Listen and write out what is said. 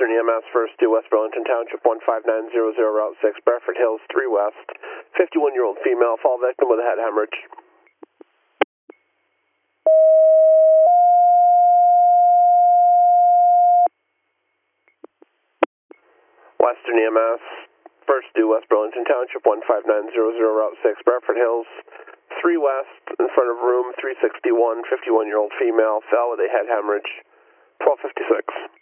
Western EMS, first due West Burlington Township, 15900, Route 6, Bradford Hills, 3 West, 51-year-old female, fall victim with a head hemorrhage. Western EMS, first due West Burlington Township, 15900, Route 6, Bradford Hills, 3 West, in front of room 361, 51-year-old female, fell with a head hemorrhage, 1256.